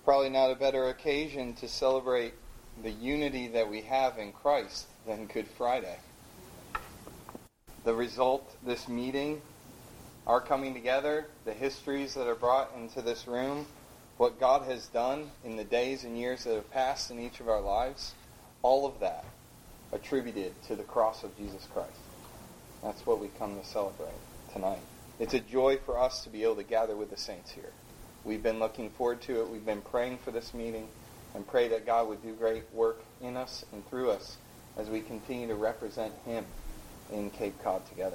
Probably not a better occasion to celebrate the unity that we have in Christ than Good Friday. The result, this meeting, our coming together, the histories that are brought into this room, what God has done in the days and years that have passed in each of our lives, all of that attributed to the cross of Jesus Christ. That's what we come to celebrate tonight. It's a joy for us to be able to gather with the saints here. We've been looking forward to it. We've been praying for this meeting and pray that God would do great work in us and through us as we continue to represent Him in Cape Cod together.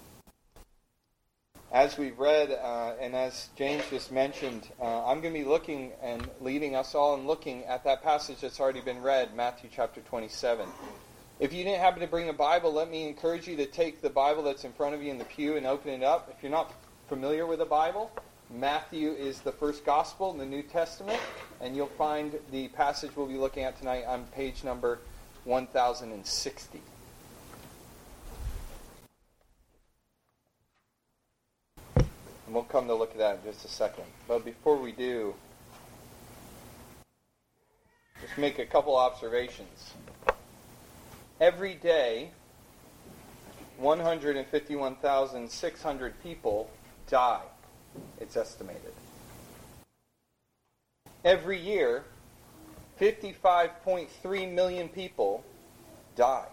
As we've read, and as James just mentioned, I'm going to be looking and leading us all in looking at that passage that's already been read, Matthew chapter 27. If you didn't happen to bring a Bible, let me encourage you to take the Bible that's in front of you in the pew and open it up. If you're not familiar with the Bible, Matthew is the first gospel in the New Testament, and you'll find the passage we'll be looking at tonight on page number 1060. And we'll come to look at that in just a second. But before we do, just make a couple observations. Every day, 151,600 people die, it's estimated. Every year, 55.3 million people die.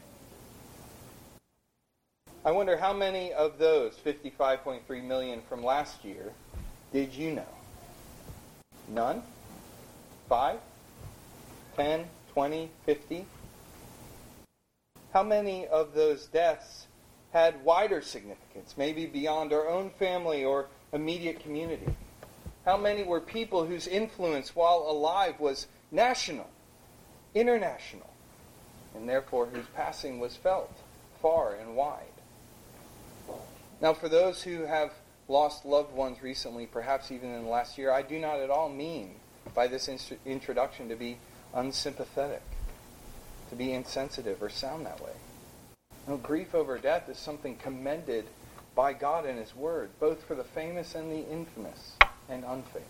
I wonder how many of those 55.3 million from last year did you know? None? 5? 10? 20? 50? How many of those deaths had wider significance, maybe beyond our own family or immediate community? How many were people whose influence while alive was national, international, and therefore whose passing was felt far and wide? Now, for those who have lost loved ones recently, perhaps even in the last year, I do not at all mean by this introduction to be unsympathetic, to be insensitive or sound that way. No, grief over death is something commended by God and His Word, both for the famous and the infamous and unfamous.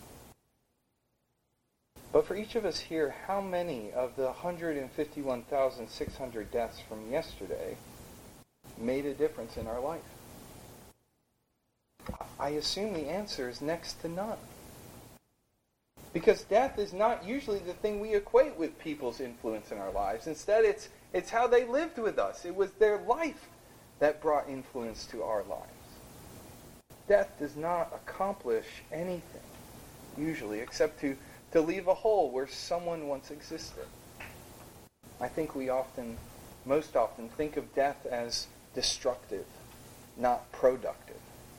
But for each of us here, how many of the 151,600 deaths from yesterday made a difference in our life? I assume the answer is next to none. Because death is not usually the thing we equate with people's influence in our lives. Instead, it's how they lived with us. It was their life that brought influence to our lives. Death does not accomplish anything, usually, except to leave a hole where someone once existed. I think we most often think of death as destructive, not productive.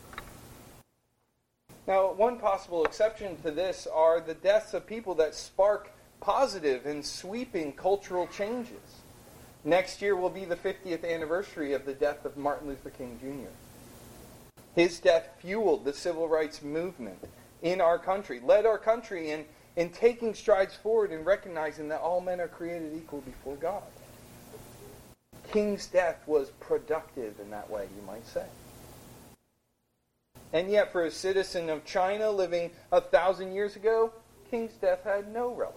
Now, one possible exception to this are the deaths of people that spark positive and sweeping cultural changes. Next year will be the 50th anniversary of the death of Martin Luther King Jr. His death fueled the civil rights movement in our country, led our country in taking strides forward and recognizing that all men are created equal before God. King's death was productive in that way, you might say. And yet, for a citizen of China living 1,000 years ago, King's death had no relevance.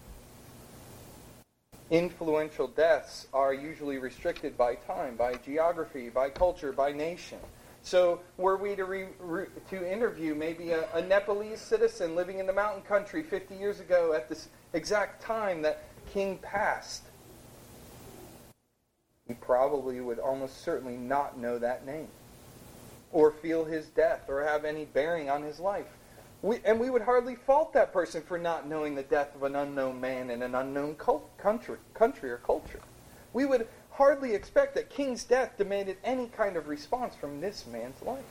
Influential deaths are usually restricted by time, by geography, by culture, by nation. So, were we to interview maybe a Nepalese citizen living in the mountain country 50 years ago at this exact time that King passed, we probably would almost certainly not know that name, or feel his death, or have any bearing on his life. We would hardly fault that person for not knowing the death of an unknown man in an unknown country or culture. We would hardly expect that King's death demanded any kind of response from this man's life.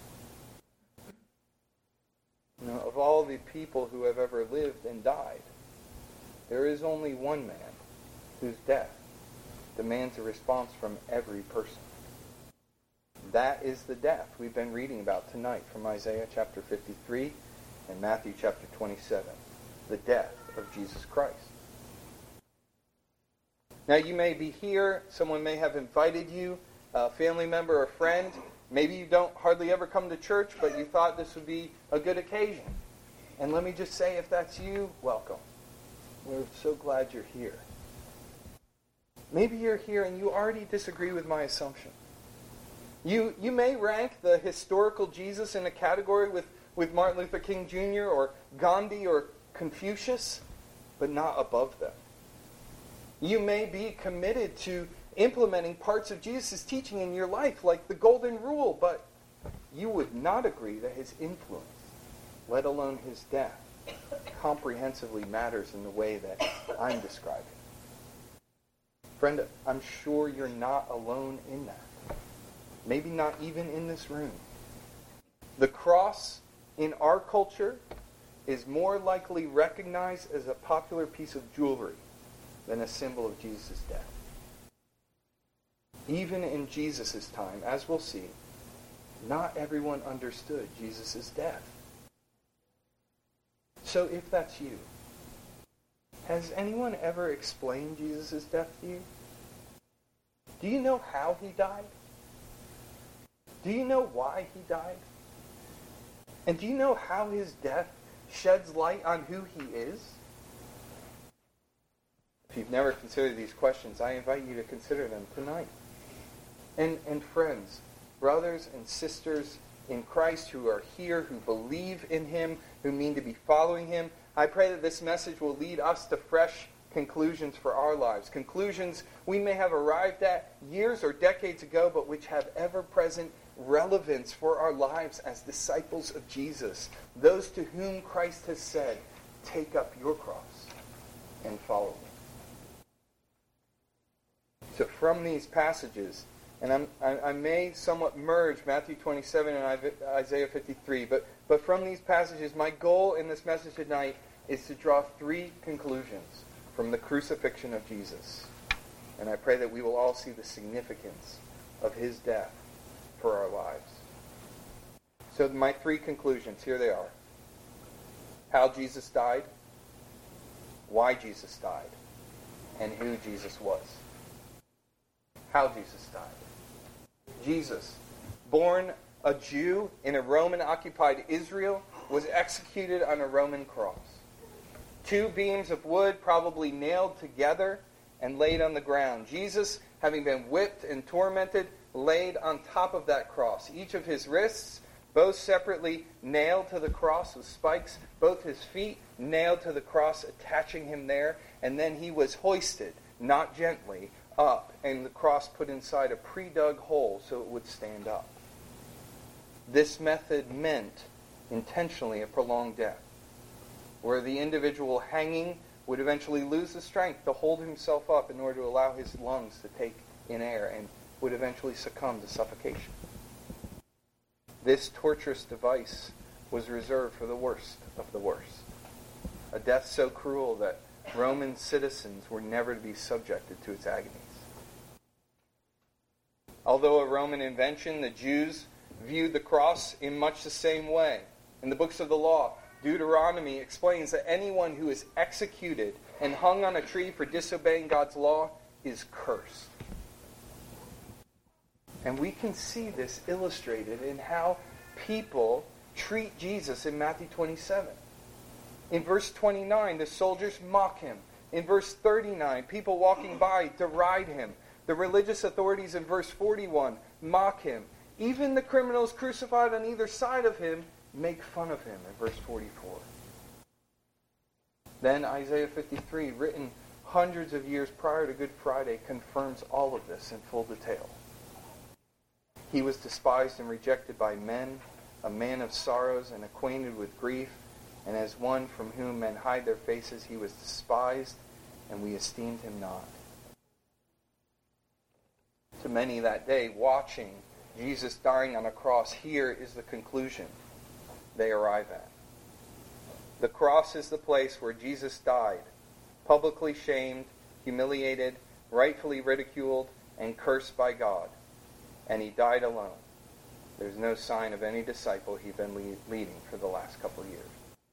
Of all the people who have ever lived and died, there is only one man whose death demands a response from every person. That is the death we've been reading about tonight from Isaiah chapter 53 and Matthew chapter 27. The death of Jesus Christ. Now you may be here, someone may have invited you, a family member or friend. Maybe you don't hardly ever come to church, but you thought this would be a good occasion. And let me just say, if that's you, welcome. We're so glad you're here. Maybe you're here and you already disagree with my assumption. You may rank the historical Jesus in a category with Martin Luther King Jr. or Gandhi or Confucius, but not above them. You may be committed to implementing parts of Jesus' teaching in your life, like the Golden Rule, but you would not agree that his influence, let alone his death, comprehensively matters in the way that I'm describing. Friend, I'm sure you're not alone in that. Maybe not even in this room. The cross in our culture is more likely recognized as a popular piece of jewelry than a symbol of Jesus' death. Even in Jesus' time, as we'll see, not everyone understood Jesus' death. So if that's you, has anyone ever explained Jesus' death to you? Do you know how he died? Do you know why he died? And do you know how his death sheds light on who he is? If you've never considered these questions, I invite you to consider them tonight. And friends, brothers and sisters in Christ who are here, who believe in him, who mean to be following him, I pray that this message will lead us to fresh conclusions for our lives. Conclusions we may have arrived at years or decades ago, but which have ever-present relevance for our lives as disciples of Jesus. Those to whom Christ has said, take up your cross and follow me. So from these passages, and I may somewhat merge Matthew 27 and Isaiah 53, but from these passages, my goal in this message tonight is to draw three conclusions from the crucifixion of Jesus. And I pray that we will all see the significance of his death for our lives. So my three conclusions, here they are. How Jesus died, why Jesus died, and who Jesus was. How Jesus died. Jesus, born a Jew in a Roman-occupied Israel, was executed on a Roman cross. Two beams of wood probably nailed together and laid on the ground. Jesus, having been whipped and tormented, laid on top of that cross. Each of his wrists, both separately nailed to the cross with spikes, both his feet nailed to the cross, attaching him there, and then he was hoisted, not gently, up, and the cross put inside a pre-dug hole so it would stand up. This method meant intentionally a prolonged death, where the individual hanging would eventually lose the strength to hold himself up in order to allow his lungs to take in air and would eventually succumb to suffocation. This torturous device was reserved for the worst of the worst, a death so cruel that Roman citizens were never to be subjected to its agonies. Although a Roman invention, the Jews viewed the cross in much the same way. In the books of the law, Deuteronomy explains that anyone who is executed and hung on a tree for disobeying God's law is cursed. And we can see this illustrated in how people treat Jesus in Matthew 27. In verse 29, the soldiers mock him. In verse 39, people walking by deride him. The religious authorities in verse 41 mock him. Even the criminals crucified on either side of him make fun of him in verse 44. Then Isaiah 53, written hundreds of years prior to Good Friday, confirms all of this in full detail. He was despised and rejected by men, a man of sorrows and acquainted with grief, and as one from whom men hide their faces, he was despised, and we esteemed him not. To many that day, watching Jesus dying on a cross, here is the conclusion they arrive at. The cross is the place where Jesus died, publicly shamed, humiliated, rightfully ridiculed, and cursed by God. And he died alone. There's no sign of any disciple he'd been leading for the last couple of years.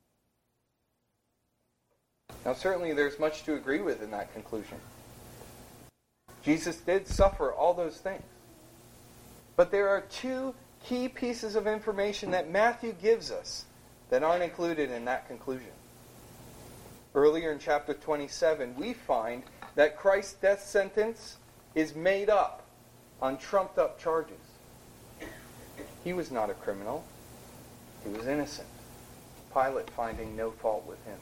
Now certainly there's much to agree with in that conclusion. Jesus did suffer all those things. But there are two key pieces of information that Matthew gives us that aren't included in that conclusion. Earlier in chapter 27, we find that Christ's death sentence is made up on trumped-up charges. He was not a criminal. He was innocent. Pilate finding no fault with him.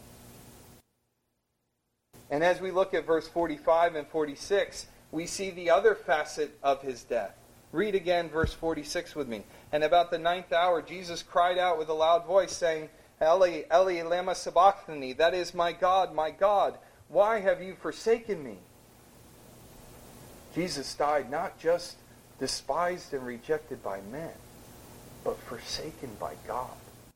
And as we look at verse 45 and 46, we see the other facet of his death. Read again verse 46 with me. And about the 9th hour, Jesus cried out with a loud voice, saying, Eli, Eli, lama sabachthani, that is, my God, why have you forsaken me? Jesus died not just despised and rejected by men, but forsaken by God.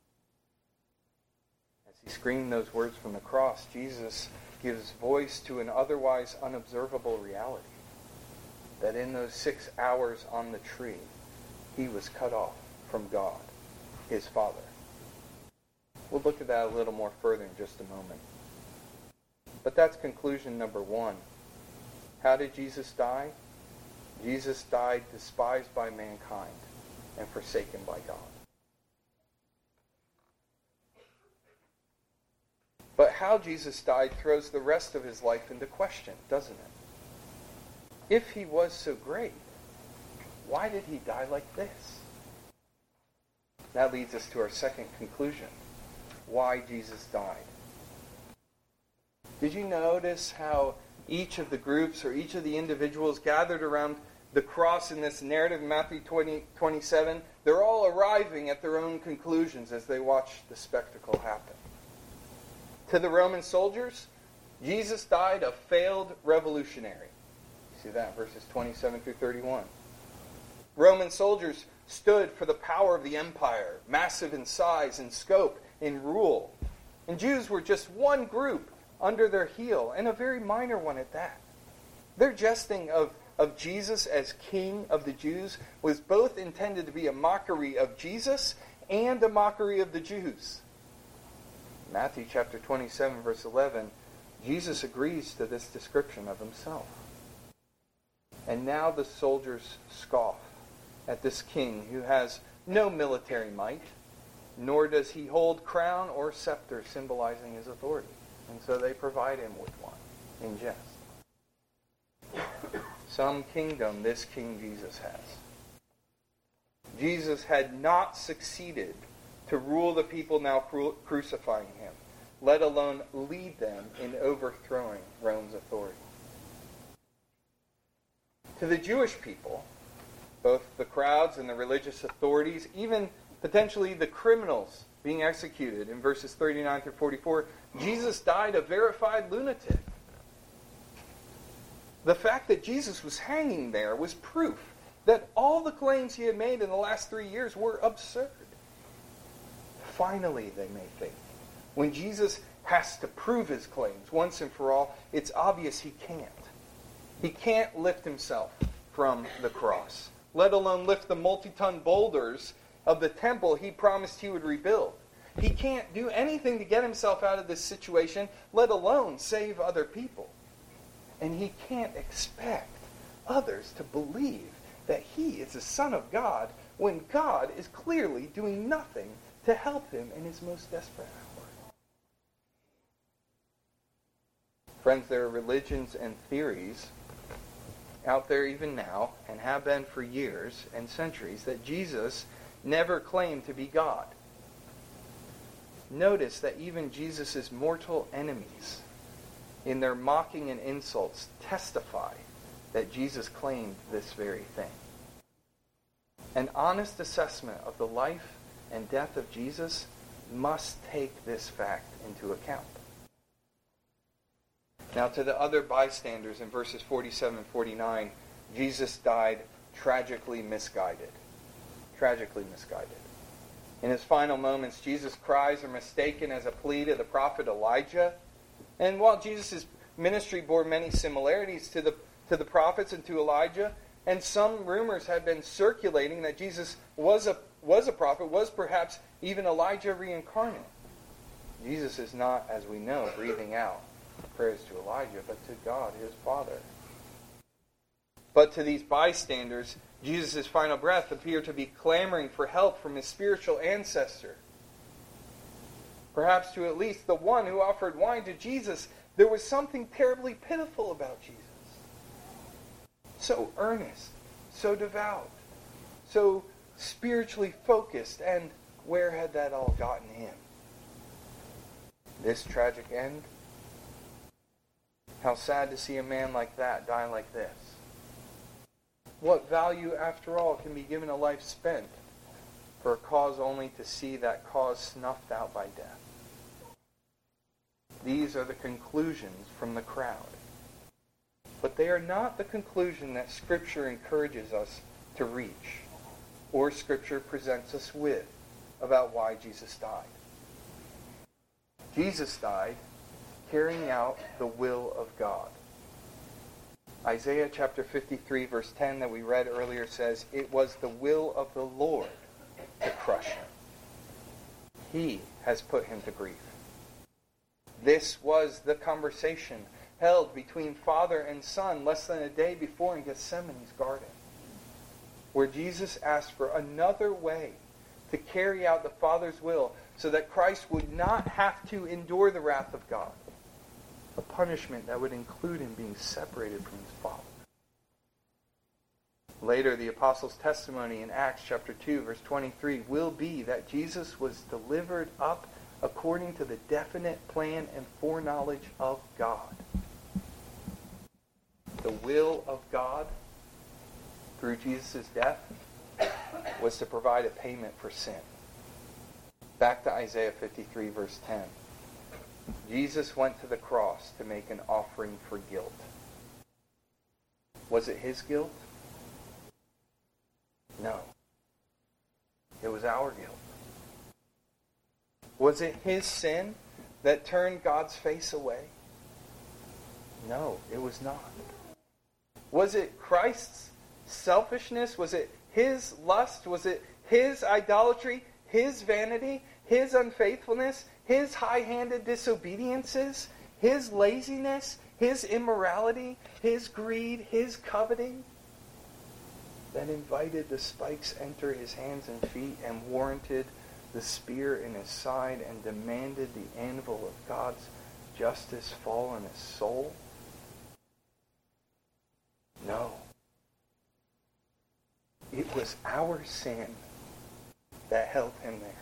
As he screamed those words from the cross, Jesus gives voice to an otherwise unobservable reality. That in those 6 hours on the tree, he was cut off from God, his Father. We'll look at that a little more further in just a moment. But that's conclusion number 1. How did Jesus die? Jesus died despised by mankind and forsaken by God. But how Jesus died throws the rest of his life into question, doesn't it? If he was so great, why did he die like this? That leads us to our second conclusion. Why Jesus died. Did you notice how each of the groups or each of the individuals gathered around the cross in this narrative in Matthew 27, they're all arriving at their own conclusions as they watch the spectacle happen. To the Roman soldiers, Jesus died a failed revolutionary. You see that, verses 27 through 31. Roman soldiers stood for the power of the empire, massive in size and scope, in rule. And Jews were just one group under their heel, and a very minor one at that. Their jesting of Jesus as King of the Jews was both intended to be a mockery of Jesus and a mockery of the Jews. Matthew chapter 27, verse 11, Jesus agrees to this description of himself. And now the soldiers scoff at this king who has no military might, nor does he hold crown or scepter symbolizing his authority. And so they provide him with one in jest. Some kingdom this King Jesus has. Jesus had not succeeded to rule the people now crucifying him, let alone lead them in overthrowing Rome's authority. To the Jewish people, both the crowds and the religious authorities, even potentially the criminals being executed in verses 39 through 44, Jesus died a verified lunatic. The fact that Jesus was hanging there was proof that all the claims he had made in the last 3 years were absurd. Finally, they may think, when Jesus has to prove his claims once and for all, it's obvious he can't. He can't lift himself from the cross, let alone lift the multi-ton boulders of the temple he promised he would rebuild. He can't do anything to get himself out of this situation, let alone save other people. And he can't expect others to believe that he is the Son of God when God is clearly doing nothing to help him in his most desperate hour. Friends, there are religions and theories out there even now, and have been for years and centuries, that Jesus never claimed to be God. Notice that even Jesus' mortal enemies, in their mocking and insults, testify that Jesus claimed this very thing. An honest assessment of the life and death of Jesus must take this fact into account. Now, to the other bystanders in verses 47 and 49, Jesus died tragically misguided. Tragically misguided. In his final moments, Jesus' cries are mistaken as a plea to the prophet Elijah. And while Jesus' ministry bore many similarities to the prophets and to Elijah, and some rumors had been circulating that Jesus was a prophet, was perhaps even Elijah reincarnate. Jesus is not, as we know, breathing out prayers to Elijah, but to God, his Father. But to these bystanders, Jesus' final breath appeared to be clamoring for help from his spiritual ancestor. Perhaps to at least the one who offered wine to Jesus, there was something terribly pitiful about Jesus. So earnest, so devout, so spiritually focused, and where had that all gotten him? This tragic end? How sad to see a man like that die like this. What value, after all, can be given a life spent for a cause only to see that cause snuffed out by death? These are the conclusions from the crowd. But they are not the conclusion that Scripture encourages us to reach, or Scripture presents us with, about why Jesus died. Jesus died carrying out the will of God. Isaiah chapter 53 verse 10 that we read earlier says, "It was the will of the Lord to crush him. He has put him to grief." This was the conversation held between Father and Son less than a day before in Gethsemane's garden, where Jesus asked for another way to carry out the Father's will so that Christ would not have to endure the wrath of God, a punishment that would include him being separated from his Father. Later, the apostles' testimony in Acts chapter 2, verse 23 will be that Jesus was delivered up according to the definite plan and foreknowledge of God. The will of God through Jesus' death was to provide a payment for sin. Back to Isaiah 53, verse 10. Jesus went to the cross to make an offering for guilt. Was it his guilt? No. It was our guilt. Was it his sin that turned God's face away? No, it was not. Was it Christ's selfishness? Was it his lust? Was it his idolatry, his vanity, his unfaithfulness, his high-handed disobediences, his laziness, his immorality, his greed, his coveting that invited the spikes enter his hands and feet and warranted the spear in his side and demanded the anvil of God's justice fall on his soul? No. It was our sin that held him there.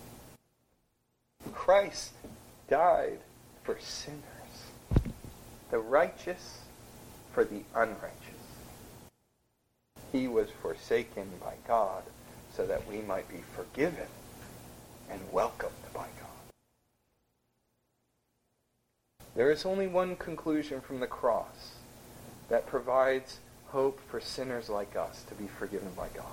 Christ died for sinners, the righteous for the unrighteous. He was forsaken by God so that we might be forgiven and welcomed by God. There is only one conclusion from the cross that provides hope for sinners like us to be forgiven by God.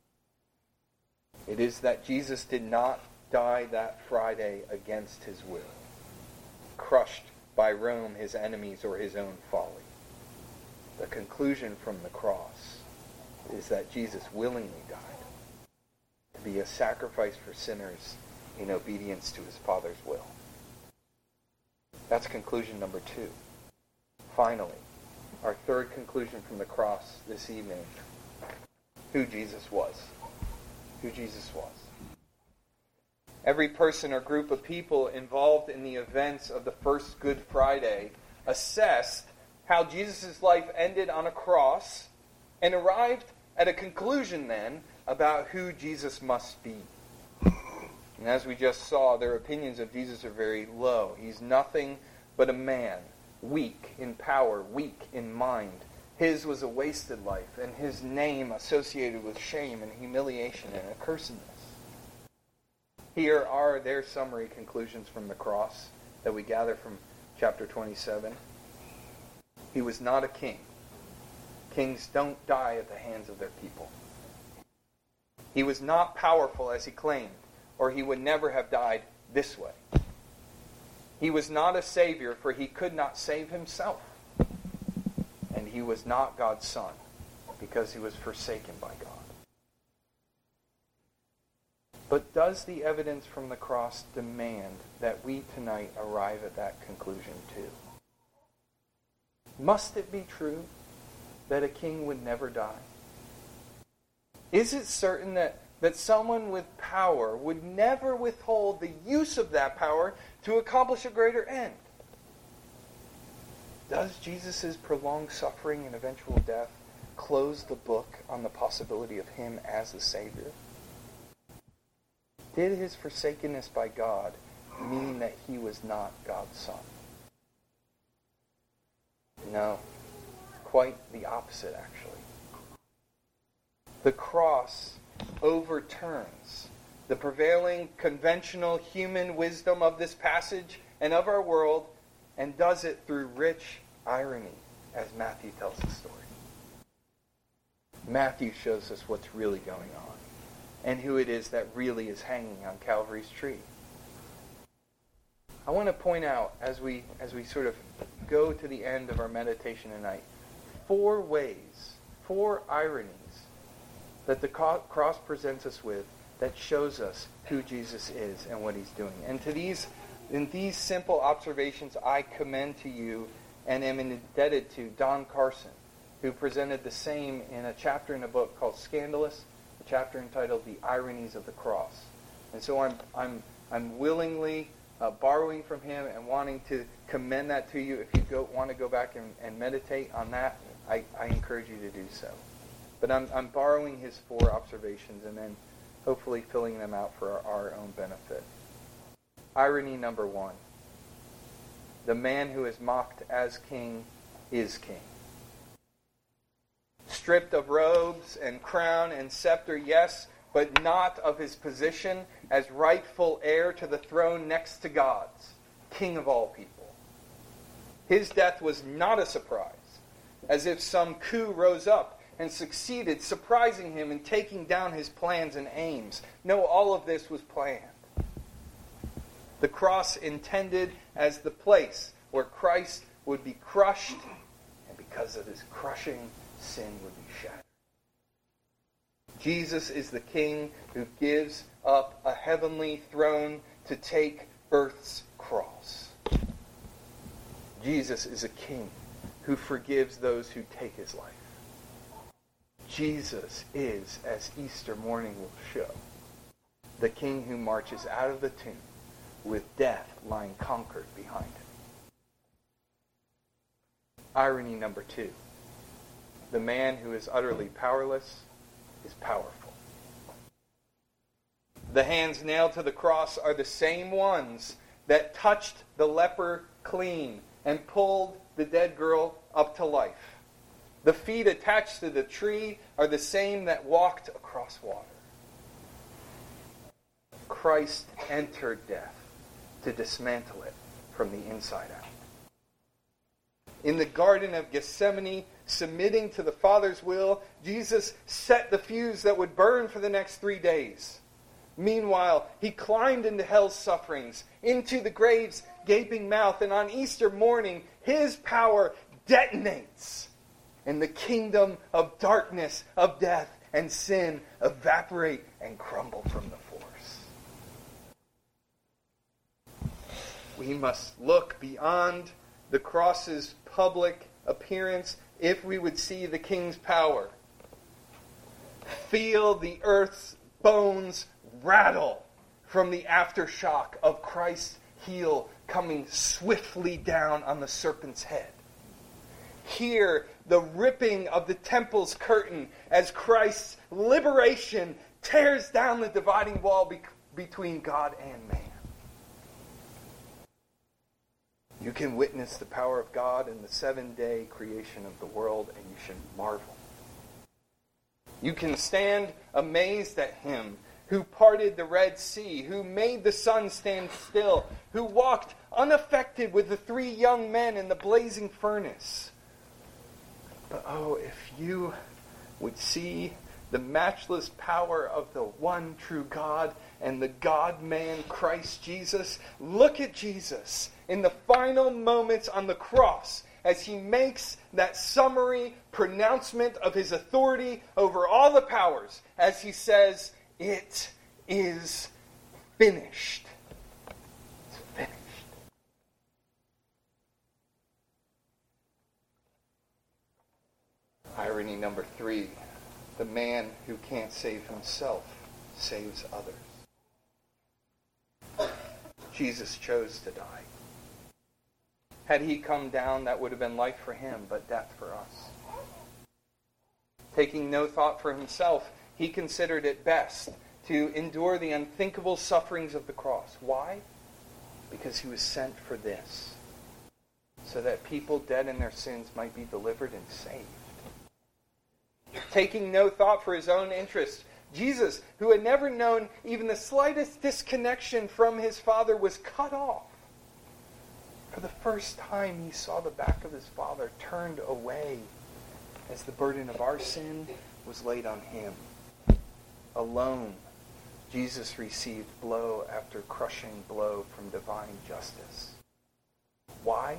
It is that Jesus did not die that Friday against his will, crushed by Rome, his enemies, or his own folly. The conclusion from the cross is that Jesus willingly died to be a sacrifice for sinners in obedience to his Father's will. That's conclusion number 2. Finally, our third conclusion from the cross this evening, who Jesus was. Who Jesus was. Every person or group of people involved in the events of the first Good Friday assessed how Jesus' life ended on a cross and arrived at a conclusion then about who Jesus must be. And as we just saw, their opinions of Jesus are very low. He's nothing but a man, weak in power, weak in mind. His was a wasted life, and his name associated with shame and humiliation and accursedness. Here are their summary conclusions from the cross that we gather from chapter 27. He was not a king. Kings don't die at the hands of their people. He was not powerful as he claimed, or he would never have died this way. He was not a savior, for he could not save himself. And he was not God's son, because he was forsaken by God. But does the evidence from the cross demand that we tonight arrive at that conclusion too? Must it be true that a king would never die? Is it certain that that someone with power would never withhold the use of that power to accomplish a greater end. Does Jesus' prolonged suffering and eventual death close the book on the possibility of him as the Savior? Did his forsakenness by God mean that he was not God's Son? No, quite the opposite, actually. The cross overturns the prevailing conventional human wisdom of this passage and of our world, and does it through rich irony, as Matthew tells the story. Matthew shows us what's really going on, and who it is that really is hanging on Calvary's tree. I want to point out, as we sort of go to the end of our meditation tonight, 4 ways, 4 ironies that the cross presents us with that shows us who Jesus is and what he's doing. And in these simple observations, I commend to you and am indebted to Don Carson, who presented the same in a chapter in a book called Scandalous, a chapter entitled The Ironies of the Cross. And so I'm willingly borrowing from him and wanting to commend that to you. If you want to go back and meditate on that, I encourage you to do so. But I'm borrowing his 4 observations and then hopefully filling them out for our own benefit. Irony number 1. The man who is mocked as king is king. Stripped of robes and crown and scepter, yes, but not of his position as rightful heir to the throne next to God's, King of all people. His death was not a surprise, as if some coup rose up and succeeded, surprising him and taking down his plans and aims. No, all of this was planned. The cross intended as the place where Christ would be crushed, and because of his crushing, sin would be shattered. Jesus is the King who gives up a heavenly throne to take earth's cross. Jesus is a King who forgives those who take his life. Jesus is, as Easter morning will show, the King who marches out of the tomb with death lying conquered behind him. Irony number 2. The man who is utterly powerless is powerful. The hands nailed to the cross are the same ones that touched the leper clean and pulled the dead girl up to life. The feet attached to the tree are the same that walked across water. Christ entered death to dismantle it from the inside out. In the Garden of Gethsemane, submitting to the Father's will, Jesus set the fuse that would burn for the next 3 days. Meanwhile, he climbed into hell's sufferings, into the grave's gaping mouth, and on Easter morning, his power detonates, and the kingdom of darkness, of death, and sin evaporate and crumble from the force. We must look beyond the cross's public appearance if we would see the King's power. Feel the earth's bones rattle from the aftershock of Christ's heel coming swiftly down on the serpent's head. Hear the ripping of the temple's curtain as Christ's liberation tears down the dividing wall between God and man. You can witness the power of God in the 7-day creation of the world, and you should marvel. You can stand amazed at him who parted the Red Sea, who made the sun stand still, who walked unaffected with the 3 young men in the blazing furnace. But oh, if you would see the matchless power of the one true God and the God-man Christ Jesus, look at Jesus in the final moments on the cross as he makes that summary pronouncement of his authority over all the powers, as he says, "It is finished." It's finished. Irony number 3. The man who can't save himself saves others. Jesus chose to die. Had he come down, that would have been life for him, but death for us. Taking no thought for himself, he considered it best to endure the unthinkable sufferings of the cross. Why? Because he was sent for this, so that people dead in their sins might be delivered and saved. Taking no thought for his own interest, Jesus, who had never known even the slightest disconnection from his Father, was cut off. For the first time, he saw the back of his Father turned away as the burden of our sin was laid on him. Alone, Jesus received blow after crushing blow from divine justice. Why?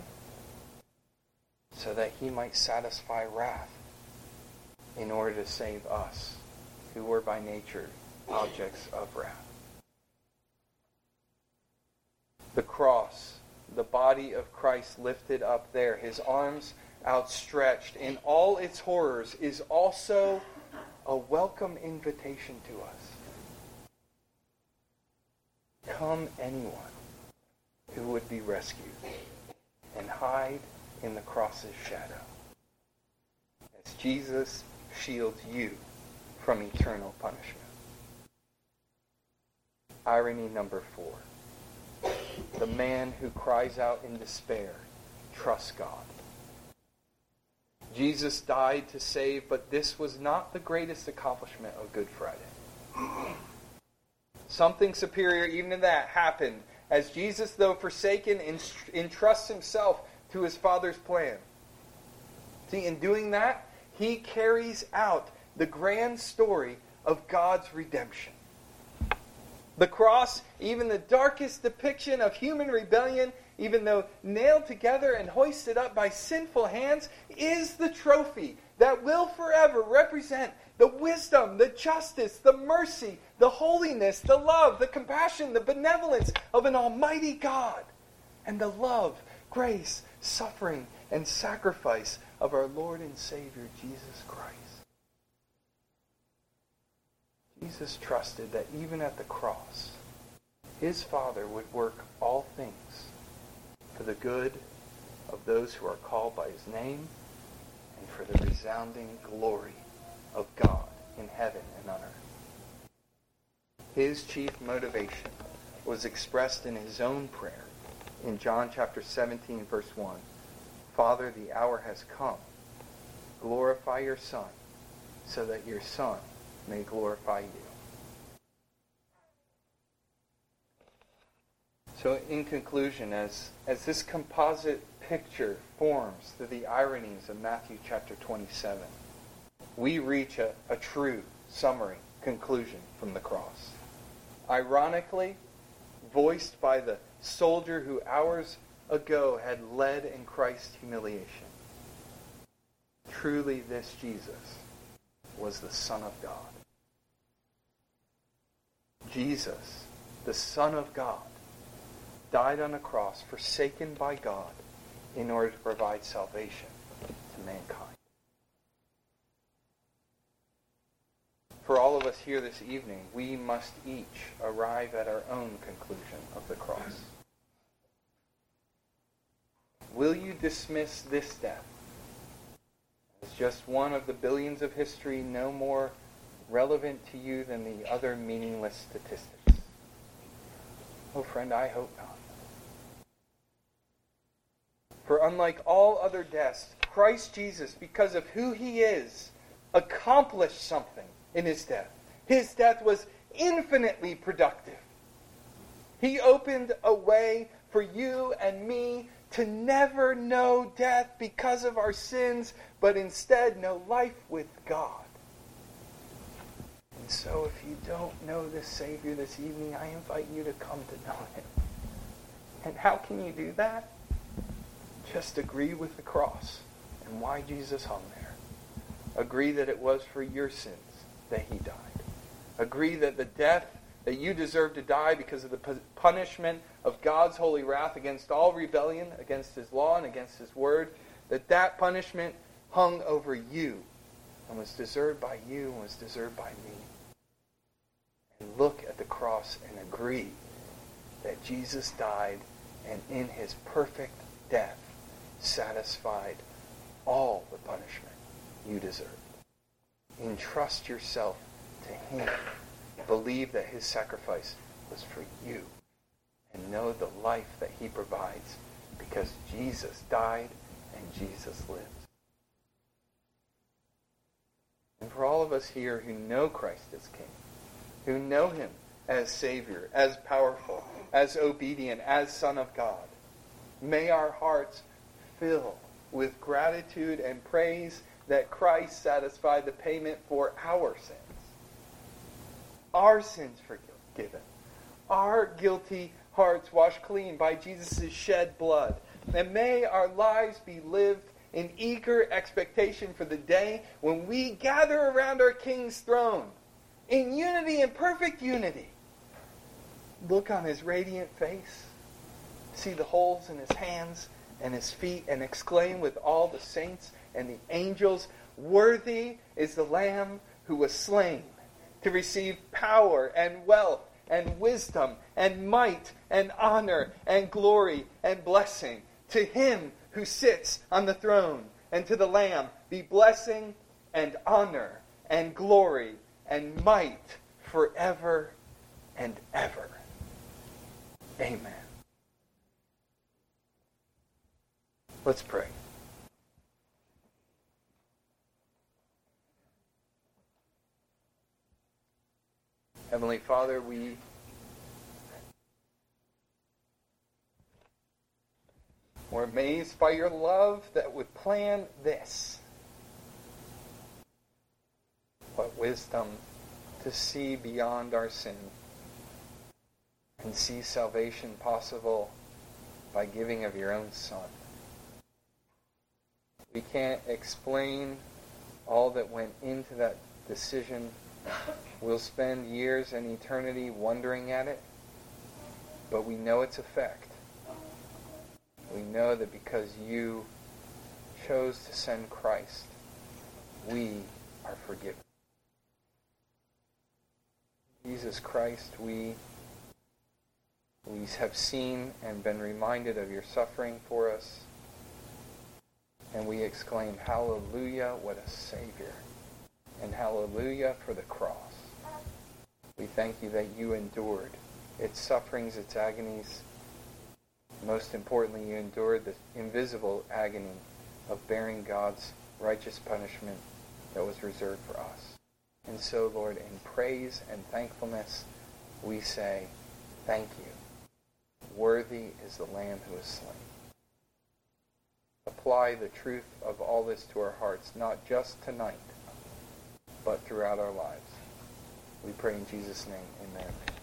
So that he might satisfy wrath in order to save us, who were by nature objects of wrath. The cross, the body of Christ lifted up there, his arms outstretched in all its horrors, is also a welcome invitation to us. Come anyone who would be rescued and hide in the cross's shadow, as Jesus shields you from eternal punishment. Irony number 4. The man who cries out in despair trusts God. Jesus died to save, but this was not the greatest accomplishment of Good Friday. Something superior even to that happened as Jesus, though forsaken, entrusts himself to his Father's plan. See, in doing that, he carries out the grand story of God's redemption. The cross, even the darkest depiction of human rebellion, even though nailed together and hoisted up by sinful hands, is the trophy that will forever represent the wisdom, the justice, the mercy, the holiness, the love, the compassion, the benevolence of an almighty God, and the love, grace, suffering, and sacrifice of our Lord and Savior, Jesus Christ. Jesus trusted that even at the cross, his Father would work all things for the good of those who are called by his name and for the resounding glory of God in heaven and on earth. His chief motivation was expressed in his own prayer in John chapter 17, verse 1. Father, the hour has come. Glorify your Son, so that your Son may glorify you. So in conclusion, as this composite picture forms through the ironies of Matthew chapter 27, we reach a true summary conclusion from the cross. Ironically, voiced by the soldier who hours ago had led in Christ's humiliation. Truly this Jesus was the Son of God. Jesus, the Son of God, died on a cross forsaken by God in order to provide salvation to mankind. For all of us here this evening, we must each arrive at our own conclusion of the cross. Will you dismiss this death as just one of the billions of history no more relevant to you than the other meaningless statistics? Oh, friend, I hope not. For unlike all other deaths, Christ Jesus, because of who he is, accomplished something in his death. His death was infinitely productive. He opened a way for you and me to never know death because of our sins, but instead know life with God. And so if you don't know this Savior this evening, I invite you to come to know him. And how can you do that? Just agree with the cross and why Jesus hung there. Agree that it was for your sins that he died. Agree that the death that you deserve to die because of the punishment of God's holy wrath against all rebellion, against his law and against his word, that punishment hung over you and was deserved by you and was deserved by me. and look at the cross and agree that Jesus died and in his perfect death satisfied all the punishment you deserved. Entrust yourself to him. Believe that his sacrifice was for you. And know the life that he provides because Jesus died and Jesus lives. And for all of us here who know Christ as King, who know him as Savior, as powerful, as obedient, as Son of God, may our hearts fill with gratitude and praise that Christ satisfied the payment for our sins. Our sins forgiven. Our guilty hearts washed clean by Jesus' shed blood. And may our lives be lived in eager expectation for the day when we gather around our King's throne in unity and perfect unity. Look on his radiant face, see the holes in his hands and his feet, and exclaim with all the saints and the angels, "Worthy is the Lamb who was slain to receive power and wealth and wisdom and might and honor and glory and blessing. To him who sits on the throne and to the Lamb be blessing and honor and glory and might forever and ever. Amen." Let's pray. Heavenly Father, we're amazed by your love that would plan this. What wisdom to see beyond our sin and see salvation possible by giving of your own Son. We can't explain all that went into that decision. We'll spend years and eternity wondering at it, but we know its effect. We know that because you chose to send Christ, we are forgiven. Jesus Christ, we have seen and been reminded of your suffering for us, and we exclaim, "Hallelujah, what a Savior!" And hallelujah for the cross. We thank you that you endured its sufferings, its agonies. Most importantly, you endured the invisible agony of bearing God's righteous punishment that was reserved for us. And so, Lord, in praise and thankfulness, we say, thank you. Worthy is the Lamb who is slain. Apply the truth of all this to our hearts, not just tonight, but throughout our lives. We pray in Jesus' name, amen.